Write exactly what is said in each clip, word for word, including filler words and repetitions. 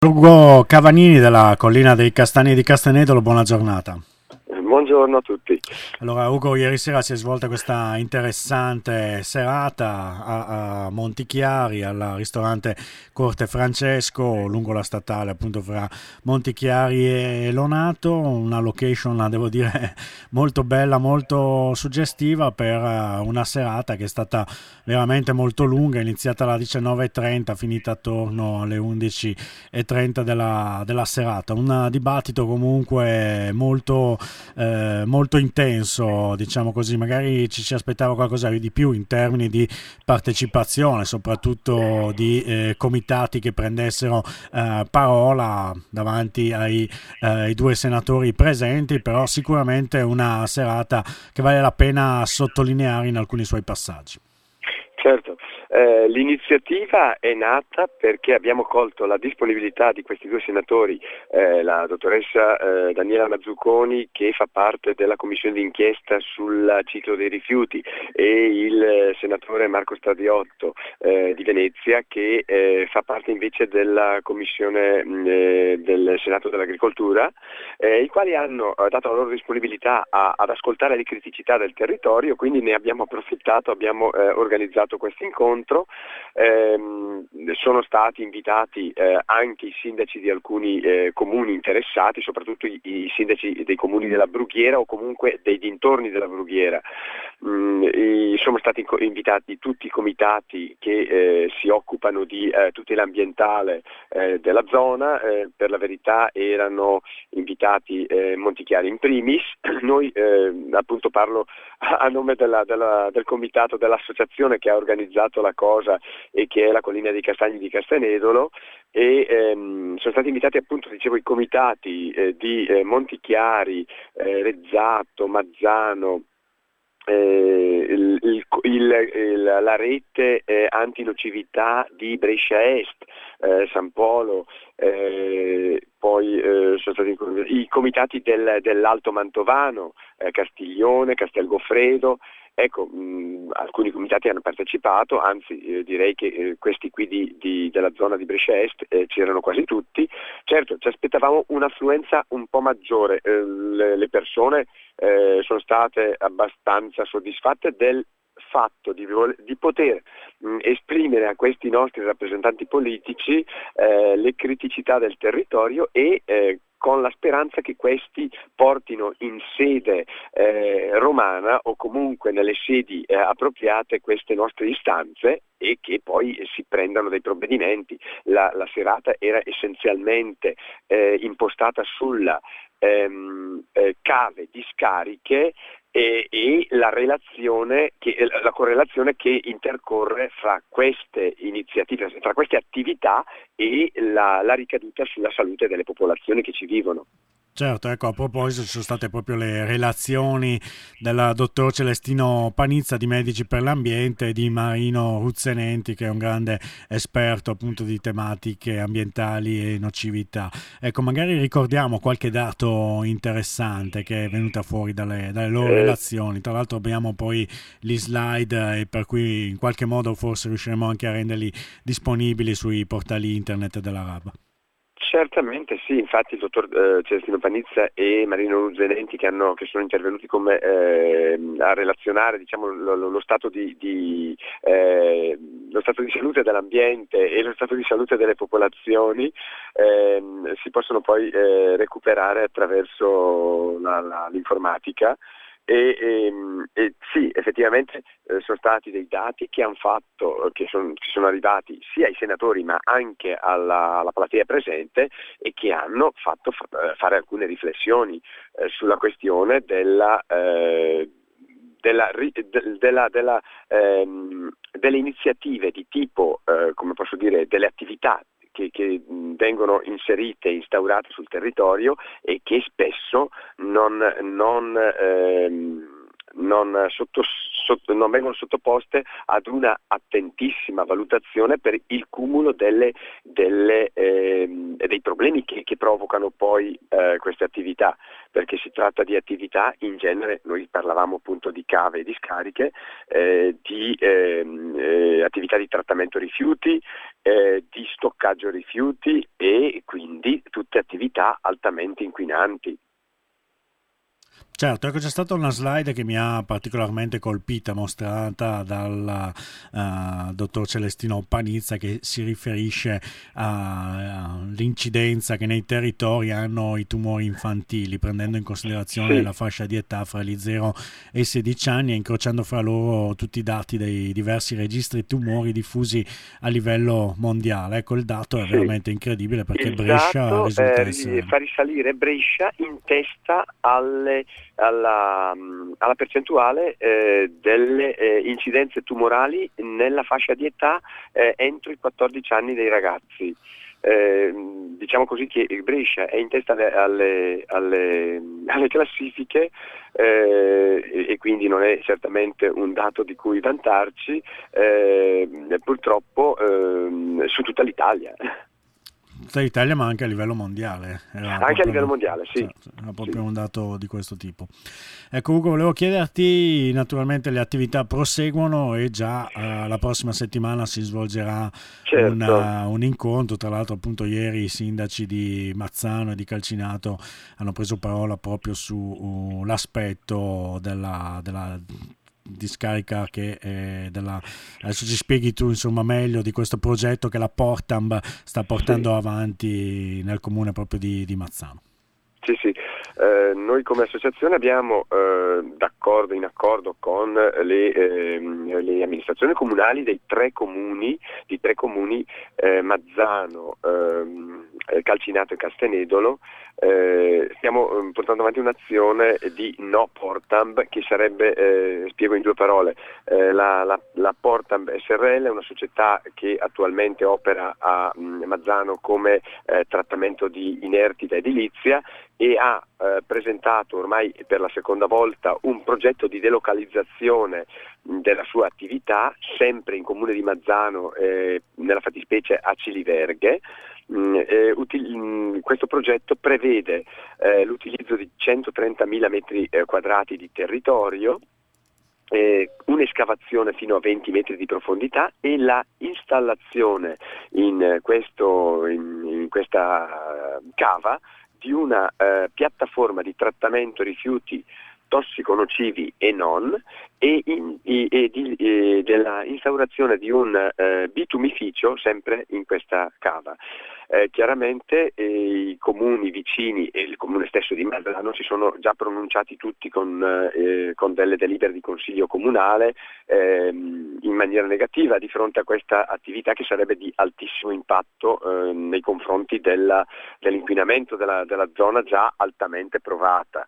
Ugo Cavanini della Collina dei Castagni di Castanedolo, buona giornata. Buongiorno a tutti. Allora Ugo, ieri sera si è svolta questa interessante serata a, a Montichiari, al ristorante Corte Francesco, lungo la statale appunto fra Montichiari e Lonato, una location, devo dire, molto bella, molto suggestiva per una serata che è stata veramente molto lunga, iniziata alle diciannove e trenta, finita attorno alle undici e trenta della, della serata. Un dibattito comunque molto Eh, molto intenso, diciamo così. Magari ci si aspettava qualcosa di più in termini di partecipazione, soprattutto di eh, comitati che prendessero eh, parola davanti ai, eh, ai due senatori presenti, però sicuramente una serata che vale la pena sottolineare in alcuni suoi passaggi. Certo, eh, l'iniziativa è nata perché abbiamo colto la disponibilità di questi due senatori, eh, la dottoressa eh, Daniela Mazzuconi, che fa parte della commissione d'inchiesta sul ciclo dei rifiuti, e il eh, senatore Marco Stradiotto eh, di Venezia, che eh, fa parte invece della commissione mh, eh, del Senato dell'Agricoltura, eh, i quali hanno eh, dato la loro disponibilità a, ad ascoltare le criticità del territorio. Quindi ne abbiamo approfittato, abbiamo eh, organizzato questo incontro. Ehm, sono stati invitati eh, anche i sindaci di alcuni eh, comuni interessati, soprattutto i, i sindaci dei comuni della Brughiera o comunque dei dintorni della Brughiera. Mm, i, sono stati invitati tutti i comitati che eh, si occupano di eh, tutela ambientale eh, della zona. Eh, per la verità erano invitati eh, Montichiari in primis. Noi eh, appunto parlo a nome della, della, del comitato dell'associazione che ha organizzato la cosa e che è la Collina dei Castagni di Castanedolo, e ehm, sono stati invitati appunto, dicevo, i comitati eh, di eh, Montichiari, eh, Rezzato, Mazzano, Eh, il, il, il, il, la rete eh, antinocività di Brescia Est, eh, San Polo, eh, poi eh, sono stati i comitati del, dell'Alto Mantovano, eh, Castiglione, Castelgofredo. Ecco, mh, alcuni comitati hanno partecipato, anzi eh, direi che eh, questi qui di, di, della zona di Brescia Est eh, c'erano quasi tutti. Certo, ci aspettavamo un'affluenza un po' maggiore, eh, le, le persone eh, sono state abbastanza soddisfatte del fatto di, di poter mh, esprimere a questi nostri rappresentanti politici eh, le criticità del territorio, e eh, con la speranza che questi portino in sede eh, romana o comunque nelle sedi eh, appropriate queste nostre istanze, e che poi eh, si prendano dei provvedimenti. La, la serata era essenzialmente eh, impostata sulla ehm, eh, cave discariche e, e la relazione che, la correlazione che intercorre fra queste iniziative, fra queste attività e la, la ricaduta sulla salute delle popolazioni che ci vivono. Certo, ecco, a proposito ci sono state proprio le relazioni del dottor Celestino Panizza di Medici per l'Ambiente e di Marino Ruzzenenti, che è un grande esperto appunto di tematiche ambientali e nocività. Ecco, magari ricordiamo qualche dato interessante che è venuta fuori dalle, dalle loro Eh, relazioni. Tra l'altro abbiamo poi gli slide, e per cui in qualche modo forse riusciremo anche a renderli disponibili sui portali internet della RAB. Certamente sì, infatti il dottor eh, Celestino Panizza e Marino Ruzzenenti, che, hanno, che sono intervenuti con me eh, a relazionare, diciamo, lo, lo, stato di, di, eh, lo stato di salute dell'ambiente e lo stato di salute delle popolazioni, eh, si possono poi eh, recuperare attraverso la, la, l'informatica. E, e, e sì, effettivamente eh, sono stati dei dati che hanno fatto, che, son, che sono arrivati sia ai senatori ma anche alla, alla platea presente, e che hanno fatto fa, fare alcune riflessioni eh, sulla questione della, eh, della, della, della ehm, delle iniziative di tipo, eh, come posso dire, delle attività Che, che vengono inserite, instaurate sul territorio, e che spesso non, non, ehm, non, sotto, sotto, non vengono sottoposte ad una attentissima valutazione per il cumulo delle, delle, ehm, dei problemi che, che provocano poi eh, queste attività, perché si tratta di attività in genere, noi parlavamo appunto di cave e discariche, eh, di ehm, eh, attività di trattamento rifiuti, eh, di stoccaggio rifiuti e quindi tutte attività altamente inquinanti. Certo, ecco, c'è stata una slide che mi ha particolarmente colpita, mostrata dal uh, dottor Celestino Panizza, che si riferisce all'incidenza che nei territori hanno i tumori infantili, prendendo in considerazione Sì. la fascia di età fra gli zero e i sedici anni e incrociando fra loro tutti i dati dei diversi registri tumori diffusi a livello mondiale. Ecco, il dato è Sì. veramente incredibile, perché Il Brescia dato risulta eh, essere... fa risalire Brescia in testa alle Alla, alla percentuale eh, delle eh, incidenze tumorali nella fascia di età eh, entro i quattordici anni dei ragazzi. Eh, diciamo così che Brescia è in testa alle, alle, alle, alle classifiche eh, e, e quindi non è certamente un dato di cui vantarci, eh, purtroppo eh, su tutta l'Italia. Tutta l'Italia, ma anche a livello mondiale. Era Anche a livello un, mondiale, sì. cioè, era proprio sì. un dato di questo tipo. Ecco, Ugo, volevo chiederti, naturalmente le attività proseguono e già uh, la prossima settimana si svolgerà Certo. una, un incontro. Tra l'altro, appunto, ieri i sindaci di Mazzano e di Calcinato hanno preso parola proprio sull'aspetto della, della discarica che è della, adesso ci spieghi tu insomma meglio di questo progetto che la Portamb sta portando sì. avanti nel comune proprio di, di Mazzano. Sì, sì. Eh, noi come associazione abbiamo eh, d'accordo, in accordo con le, eh, le amministrazioni comunali dei tre comuni, di tre comuni eh, Mazzano, eh, Calcinato e Castenedolo, eh, stiamo eh, portando avanti un'azione di no Portamb che sarebbe, eh, spiego in due parole, eh, la, la, la Portamb S R L è una società che attualmente opera a mh, Mazzano come eh, trattamento di inerti da edilizia e ha eh, presentato ormai per la seconda volta un progetto di delocalizzazione mh, della sua attività, sempre in comune di Mazzano, eh, nella fattispecie a Ciliverghe. Mm, eh, util- mh, questo progetto prevede eh, l'utilizzo di centotrentamila metri eh, quadrati di territorio, Eh, un'escavazione fino a venti metri di profondità e la installazione in, questo, in, in questa cava di una eh, piattaforma di trattamento rifiuti tossico-nocivi e non e, in, e, e, di, e della instaurazione di un eh, bitumificio sempre in questa cava. Eh, chiaramente eh, i comuni vicini e il comune stesso di Mazzano si sono già pronunciati tutti con, eh, con delle delibere di consiglio comunale eh, in maniera negativa di fronte a questa attività che sarebbe di altissimo impatto eh, nei confronti della, dell'inquinamento della, della zona già altamente provata.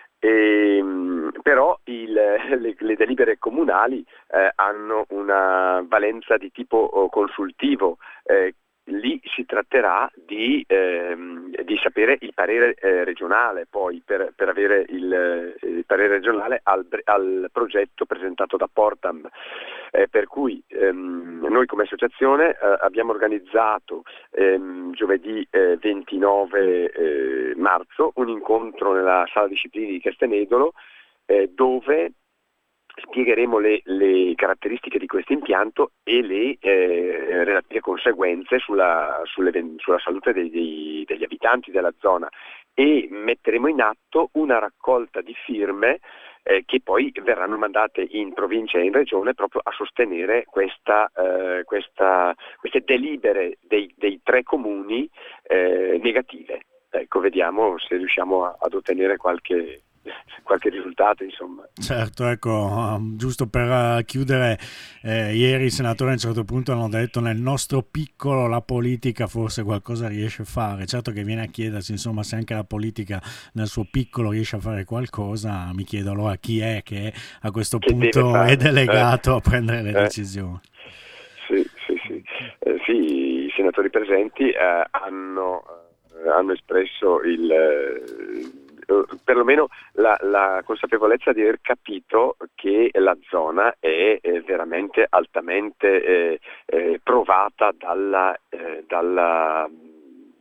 E, però il, le, le delibere comunali eh, hanno una valenza di tipo oh, consultivo. Eh, lì si tratterà di, ehm, di sapere il parere eh, regionale poi per, per avere il, il parere regionale al, al progetto presentato da Portamb, eh, per cui ehm, noi come associazione eh, abbiamo organizzato ehm, giovedì eh, ventinove eh, marzo un incontro nella sala disciplini di Castenedolo eh, dove spiegheremo le, le caratteristiche di questo impianto e le eh, relative conseguenze sulla, sulle, sulla salute dei, dei, degli abitanti della zona e metteremo in atto una raccolta di firme eh, che poi verranno mandate in provincia e in regione proprio a sostenere questa, eh, questa, queste delibere dei, dei tre comuni eh, negative. Ecco, vediamo se riusciamo a, ad ottenere qualche qualche risultato, insomma. Certo, ecco, um, giusto per uh, chiudere, eh, ieri i senatori a un certo punto hanno detto nel nostro piccolo la politica forse qualcosa riesce a fare. Certo che viene a chiedersi, insomma, se anche la politica nel suo piccolo riesce a fare qualcosa. Mi chiedo allora chi è che a questo che punto è delegato eh. a prendere le eh. decisioni. Sì, sì, sì. Eh, sì, i senatori presenti eh, hanno, eh, hanno espresso il... Eh, perlomeno la, la consapevolezza di aver capito che la zona è, è veramente altamente eh, eh, provata dalla, eh, dalla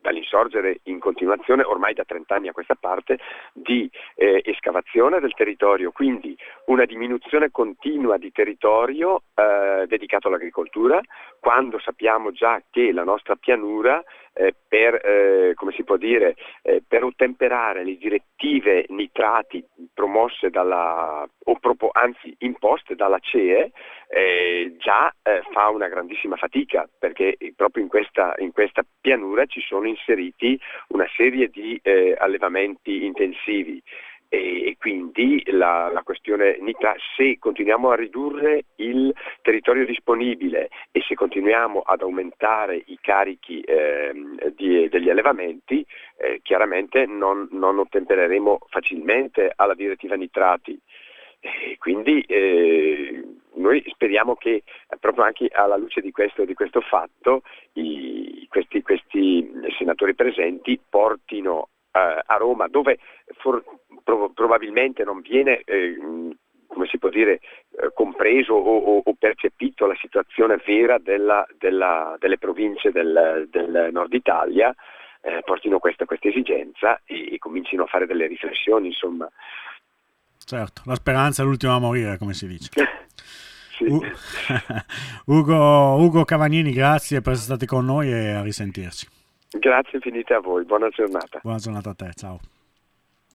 dall'insorgere in continuazione, ormai da trenta anni a questa parte, di eh, escavazione del territorio, quindi una diminuzione continua di territorio eh, dedicato all'agricoltura, quando sappiamo già che la nostra pianura eh, per, eh, come si può dire, eh, per ottemperare le direttive nitrati promosse dalla, o propo, anzi imposte dalla C E E, eh, già eh, fa una grandissima fatica, perché proprio in questa, in questa pianura ci sono inseriti una serie di eh, allevamenti intensivi e, e quindi la, la questione nitrati, se continuiamo a ridurre il territorio disponibile e se continuiamo ad aumentare i carichi eh, di, degli allevamenti, eh, chiaramente non, non ottempereremo facilmente alla direttiva nitrati. E quindi eh, noi speriamo che proprio anche alla luce di questo, di questo fatto i, questi, questi senatori presenti portino eh, a Roma, dove for, pro, probabilmente non viene eh, come si può dire eh, compreso o, o, o percepito la situazione vera della, della, delle province del, del nord Italia, eh, portino questa, questa esigenza e, e comincino a fare delle riflessioni, insomma. Certo, la speranza è l'ultima a morire, come si dice. Sì. U- Ugo, Ugo Cavagnini, grazie per essere stati con noi e a risentirci. Grazie infinite a voi, buona giornata. Buona giornata a te, ciao.